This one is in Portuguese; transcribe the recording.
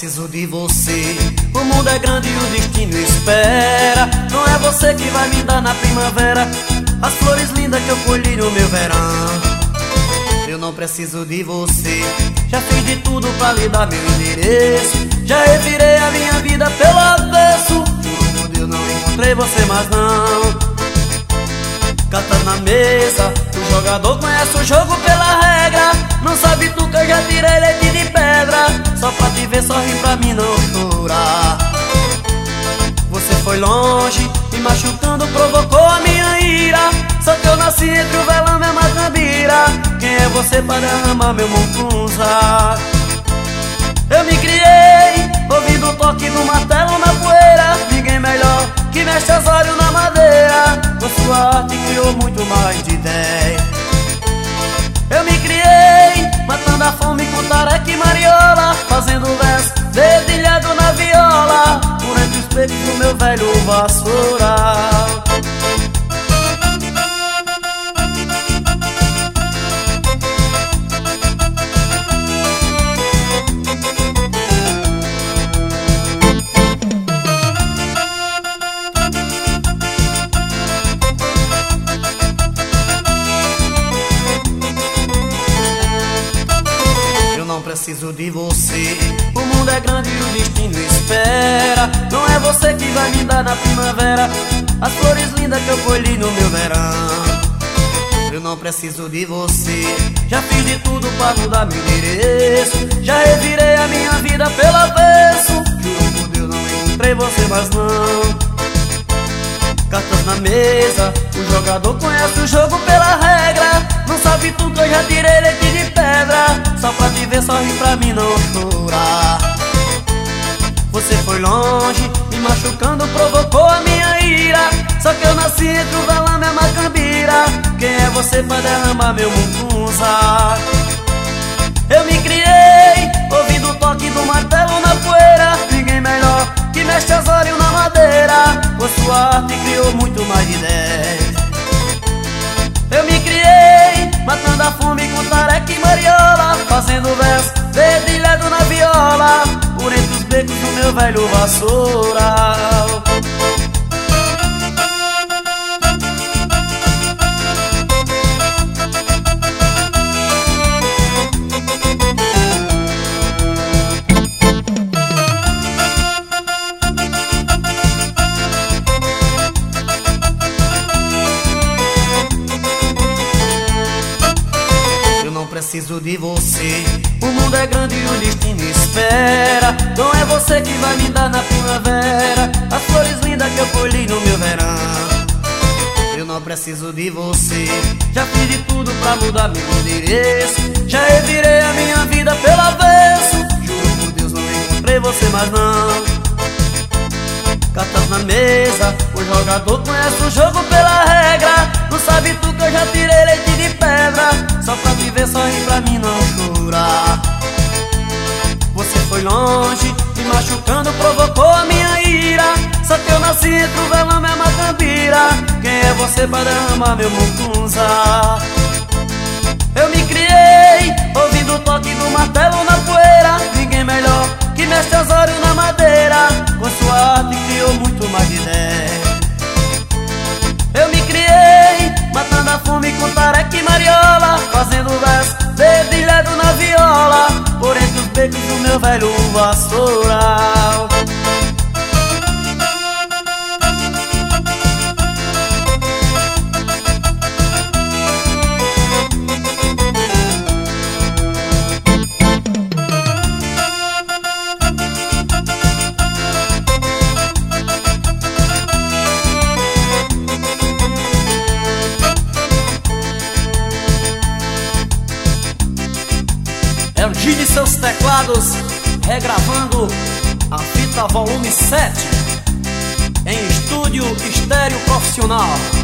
preciso de você. O mundo é grande e o destino espera. Não é você que vai me dar na primavera as flores lindas que eu colhi no meu verão. Eu não preciso de você. Já fiz de tudo pra lhe dar meu endereço. Já revirei a minha vida pelo avesso. Juro por Deus, não encontrei você, mas não. Cartas na mesa, o jogador conhece o jogo pela regra. Não sabe tu que eu já tirei leite de pedra. Só pra te ver sorrir, pra mim não chorar. Você foi longe, me machucando, provocou a minha ira. Só que eu nasci entre o velame e a macambira. Quem é você para derramar meu mucunza? Eu me criei, ouvindo o toque do martelo na poeira. Ninguém melhor que mexe as olhos na madeira. Com sua arte criou muito mais de 10. Eu me criei, matando a fome com tareca e mariola. Fazendo verso, dedilhado na viola. Por entre os peitos do meu velho vassoural. Preciso de você. O mundo é grande e o destino espera. Não é você que vai me dar na primavera as flores lindas que eu colhi no meu verão. Eu não preciso de você. Já fiz de tudo pra mudar meu endereço. Já revirei a minha vida pelo avesso. Juro por Deus, não encontrei você, mas não. Cartas na mesa, o jogador conhece o jogo pela regra. Não sabe tu que eu já tirei leite de pedra. Só pra te ver sorrir, pra mim não chorar. Você foi longe, me machucando, provocou a minha ira. Só que eu nasci entre o velame e a macambira. Quem é você pra derramar meu mucunza? Eu me criei, ouvindo o toque do martelo na poeira. Ninguém melhor que mexe as olhos na madeira. Com sua arte criou muito mais de 10. Eu me criei, matando a fome com tareca e mariola. Fazendo verso, dedilhado na viola. Por entre os becos do meu velho vassoural. Preciso de você. O mundo é grande e o destino espera. Não é você que vai me dar na primavera as flores lindas que eu colhi no meu verão. Eu não preciso de você. Já fiz de tudo pra mudar meu endereço. Já revirei a minha vida pelo avesso. Juro por Deus, não encontrei você, mas não. Cartas na mesa, o jogador conhece o jogo pela regra. Não sabe tu que eu já tirei leite de pedra. Só pra te ver sorrir, pra mim não chorar. Você foi longe, me machucando, provocou a minha ira. Só que eu nasci entre o velame e a macambira. Quem é você pra derramar meu mucunza? Eu me criei, ouvindo o toque do martelo na poeira. Ninguém melhor que mexe as olhos na madeira. Com sua arte criou muito mais de 10. Eu me criei, matando a fome com tareca e mariola. Fazendo verso, dedilhado na viola. Por entre os becos do meu velho vassoural. É o Gini e seus teclados, regravando a fita volume 7 em estúdio estéreo profissional.